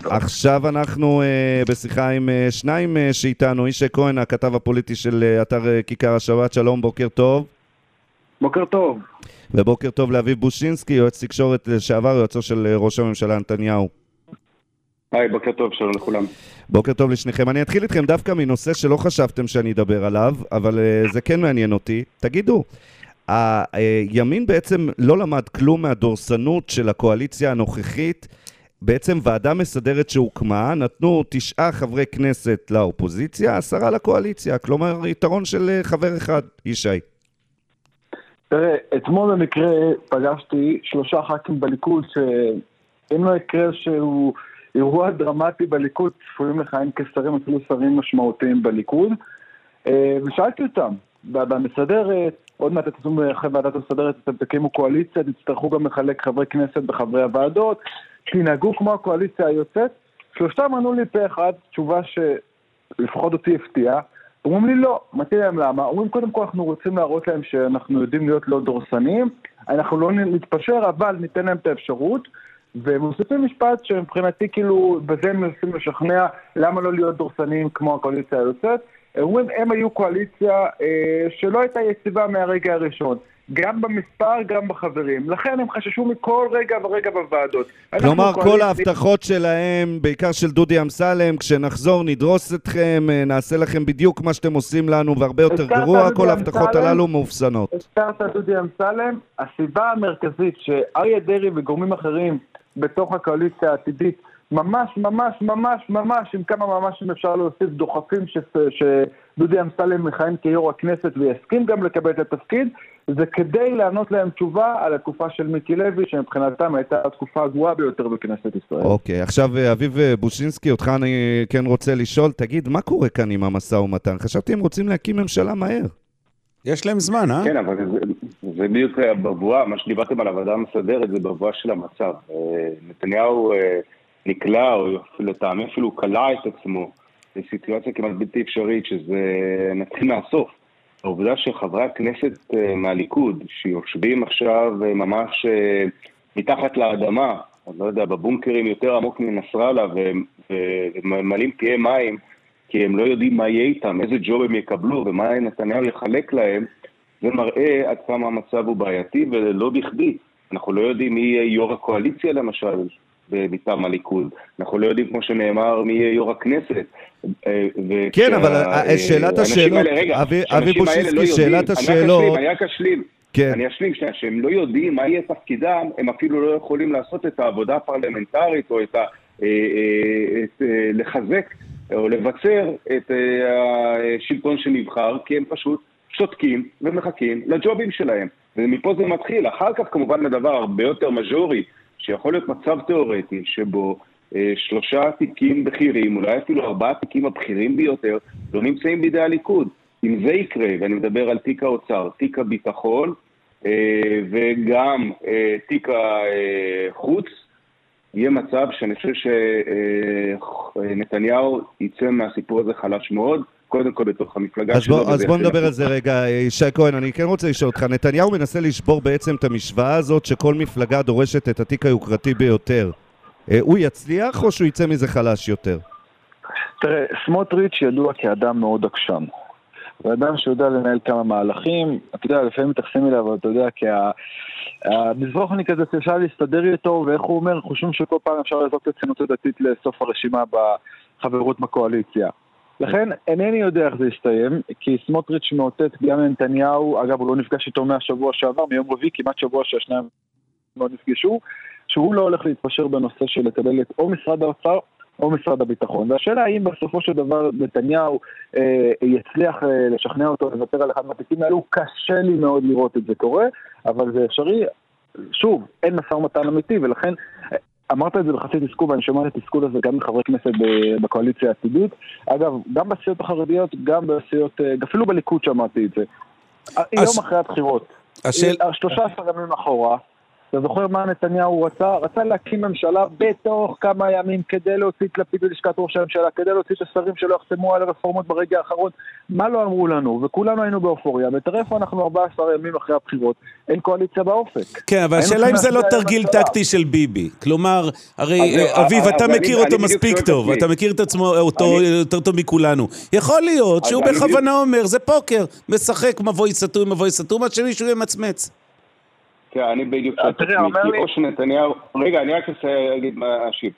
עכשיו אנחנו בשיחה עם שניים שאיתנו, ישי כהן, הכתב הפוליטי של אתר כיכר השבת. שלום, בוקר טוב. בוקר טוב. ובוקר טוב לאביב בושינסקי, יועץ תקשורת לשעבר, יועצו של ראש הממשלה נתניהו. היי, בוקר טוב, שלום לכולם. בוקר טוב לשניכם. אני אתחיל איתכם דווקא מנושא שלא חשבתם שאני אדבר עליו, אבל זה כן מעניין אותי. תגידו, הימין בעצם לא למד כלום מהדורסנות של הקואליציה הנוכחית. בעצם ועדה מסדרת שהוקמה, נתנו 9 חברי כנסת לאופוזיציה, 10 לקואליציה, כלומר יתרון של חבר אחד, ישי. תראה, אתמול במקרה פגשתי 3 ח"כים בליכוד, שאם לא יקרה שהוא אירוע דרמטי בליכוד, צפויים לכהן כשרים, אפילו שרים משמעותיים בליכוד, ושאלתי אותם, במסדרת, עוד מעט אתם אחרי ועדת המסדרת, אתם תקימו קואליציה, תצטרכו גם לחלק חברי כנסת בחברי הוועדות, שינהגו כמו הקואליציה היוצאת. 3 ענו לי פה אחד, תשובה שלפחות אותי הפתיעה. אומרים לי לא, מתי להם למה? אומרים קודם כל אנחנו רוצים להראות להם שאנחנו יודעים להיות לא דורסניים, אנחנו לא נתפשר, אבל ניתן להם את האפשרות, ומוסיפים משפט שמבחינתי כאילו בזה הם מנסים לשכנע למה לא להיות דורסניים כמו הקואליציה היוצאת. אומרים הם היו קואליציה שלא הייתה יציבה מהרגע הראשון, גם במספר, גם בחברים. לכן הם חששו מכל רגע ורגע בוועדות. כלומר, כל ההבטחות שלהם, בעיקר של דודי אמסלם, כשנחזור נדרוס אתכם, נעשה לכם בדיוק מה שאתם עושים לנו, והרבה יותר גרוע, כל ההבטחות הללו מאופסנות. הזכרת דודי אמסלם, הסיבה המרכזית שאריה דרעי וגורמים אחרים בתוך הקואליציה העתידית, ממש, ממש, ממש, ממש, עם כמה ממש אם אפשר להוסיף דוחפים שדודי אמסלם מכהן כיו"ר הכנסת ויסכים גם לקבל את התפקיד, זה כדי לענות להם תשובה על התקופה של מיקי לוי, שמבחינתם הייתה התקופה הגרועה ביותר בכנסת ישראל. אוקיי, עכשיו אביב בושינסקי, אותך אני כן רוצה לשאול, תגיד, מה קורה כאן עם המשא ומתן? חשבתי הם רוצים להקים ממשלה מהר. יש להם זמן, אה? כן, אבל זה בדיוק בבואה, מה שדיברתם על הוועדה המסדרת, זה בבואה של המצב. נתניהו נקלע, או לטעמי אפילו קלע את עצמו, לסיטואציה כמעט בלתי אפשרית, שזה נתחיל מהסוף. העובדה שחברי הכנסת מהליכוד, שיושבים עכשיו ממש מתחת לאדמה, אני לא יודע, בבונקרים יותר עמוק מנסראללה, וממלאים פיי מים, כי הם לא יודעים מה יהיה איתם, איזה ג'וב הם יקבלו, ומה נתניהו יחלק להם, זה מראה עד כמה המצב הוא בעייתי, ולא בכדי. אנחנו לא יודעים מי יהיה יו"ר הקואליציה למשל, מטעם הליכוד. אנחנו לא יודעים, כמו שנאמר, מי יהיה יו"ר הכנסת. כן, אבל שאלת השאלות, אבי בושינסקי, שאלת השאלות... אני אשלים שנייה, שהם לא יודעים מה יהיה תפקידם, הם אפילו לא יכולים לעשות את העבודה הפרלמנטרית, או לחזק או לבצר את השלטון שנבחר, כי הם פשוט שותקים ומחכים לג'ובים שלהם. ומפה זה מתחיל. אחר כך כמובן לדבר הרבה יותר מז'ורי, שיכול להיות מצב תיאורטי שבו 3 תיקים בכירים, אולי אפילו 4 תיקים הבכירים ביותר, לא נמצאים בידי הליכוד. אם זה יקרה, ואני מדבר על תיק האוצר, תיק הביטחון, וגם תיק החוץ, יהיה מצב שאני חושב שנתניהו יצא מהסיפור הזה חלש מאוד, קודם כל בתוך המפלגה שלו. אז בוא נדבר על זה רגע, ישי כהן, אני כן רוצה לשאול אותך, נתניהו מנסה לשבור בעצם את המשוואה הזאת שכל מפלגה דורשת את התיק היוקרתי ביותר. הוא יצליח או שהוא יצא מזה חלש יותר? תראה, סמוטריץ' ידוע כאדם מאוד עקשן. הוא אדם שיודע לנהל כמה מהלכים, אתה יודע, לפעמים מתייחסים אליו, אבל אתה יודע, כי המזרוחני כזה שאפשר להסתדר איתו, ואיך הוא אומר, חושבים שכל פעם אפשר לזרוק את הציונות הדתית לסוף הרשימה בחברות בקואליציה. לכן אינני יודע איך זה יסתיים, כי סמוטריץ' מאותת גם לנתניהו, אגב הוא לא נפגש איתו מהשבוע שעבר, מיום רביעי, כמעט שבוע שהשניים לא נפגשו, שהוא לא הולך להתפשר בנושא של לקבל את או משרד האוצר או משרד הביטחון. והשאלה האם בסופו של דבר נתניהו יצליח לשכנע אותו לוותר על אחד מהתיקים האלו, קשה לי מאוד לראות את זה קורה, אבל זה אפשרי. שוב, אין משא ומתן אמיתי, ולכן אמרת את זה בחצי תסכול, ואני שומע את התסכול הזה גם מחברי כנסת בקואליציה העתידית. אגב, גם בסיעות החרדיות, גם בסיעות, אפילו בליכוד שמעתי את זה. יום אחרי הבחירות, 13 ימים אחורה, אתה זוכר מה נתניהו רצה להקים ממשלה בתוך כמה ימים כדי להוציא את לפיד ללשכת ראש הממשלה, כדי להוציא את השרים שלא יחתמו על הרפורמות ברגע האחרון. מה לא אמרו לנו? וכולנו היינו באופוריה. ותראה אנחנו 14 ימים אחרי הבחירות. אין קואליציה באופק. כן, אבל השאלה אם זה לא תרגיל טקטי של ביבי. כלומר, הרי אביב, אתה מכיר אותו מספיק טוב, אתה מכיר את עצמו אותו יותר טוב מכולנו. יכול להיות שהוא בכוונה אומר, זה פוקר, משחק מבוי סתום, עד שמישהו ימצמץ. כן, אני בדיוק או שנתניהו, רגע, אני רק אגיד מה אשיב.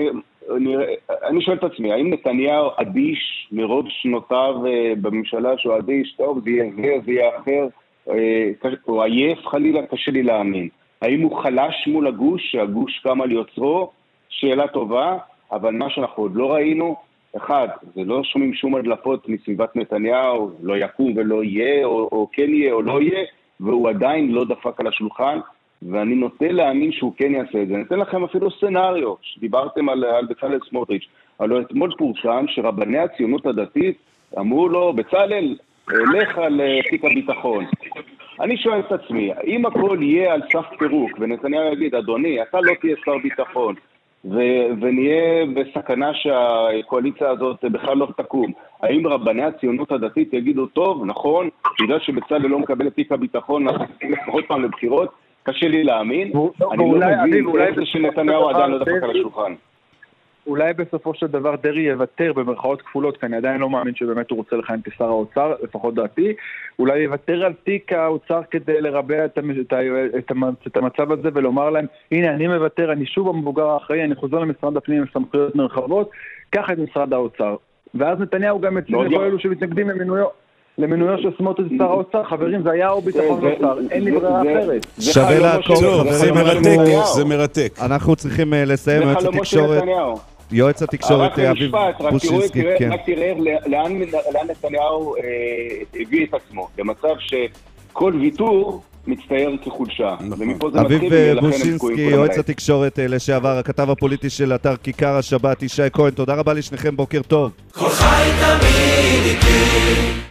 אני שואל את עצמי, האם נתניהו אדיש מרוב שנותיו בממשלה שהוא אדיש, טוב, זה יהיה אחר, או עייף חלילה, קשה לי להאמין. האם הוא חלש מול הגוש, שהגוש קם על יוצרו? שאלה טובה, אבל מה שאנחנו עוד לא ראינו, אחד, זה לא שומעים שום הדלפות מסביבת נתניהו, לא יקום ולא יהיה, או כן יהיה או לא יהיה, והוא עדיין לא דפק על השולחן, ואני נוטה להאמין שהוא כן יעשה את זה. אני אתן לכם אפילו סצנריו, שדיברתם על בצלאל סמוטריץ', אבל אתמול פורסם שרבני הציונות הדתית אמרו לו, בצלאל, לך על תיק הביטחון. אני שואל את עצמי, אם הכל יהיה על סף פירוק, ונתניהו יגיד, אדוני, אתה לא תהיה שר ביטחון, ונהיה בסכנה שהקואליציה הזאת בכלל לא תקום. האם רבני הציונות הדתית יגידו, טוב, נכון, בגלל שבצלאל לא מקבל את תיק הביטחון, עוד פעם לבחירות, קשה לי להאמין. אני לא מבין איך זה שנתניהו עדיין לא דפק על השולחן. אולי בסופו של דבר דרעי יוותר במרכאות כפולות, כי אני עדיין לא מאמין שבאמת הוא רוצה לכהן כשר האוצר, לפחות דעתי. אולי יוותר על תיק האוצר כדי לרבע את המצב הזה ולומר להם, הנה אני מוותר, אני שוב המבוגר האחראי, אני חוזר למשרד הפנים עם סמכויות מרחבות, קח את משרד האוצר. ואז נתניהו גם מציג לכל אלו שמתנגדים למינויו של סמוטריץ' שר האוצר, חברים, זה היה או ביטחון אוצר, אין לי ברירה אחרת. שווה לעקוב, זה מרתק. אנחנו צריכים לסיים יועץ התקשורת אביב בושינסקי. רק תראה לאן נתניהו הביא את עצמו, במצב שכל ויתור מצטייר כחולשה. אביב בושינסקי, יועץ התקשורת לשעבר, הכתב הפוליטי של אתר כיכר השבת, ישי כהן, תודה רבה לשניכם, בוקר טוב.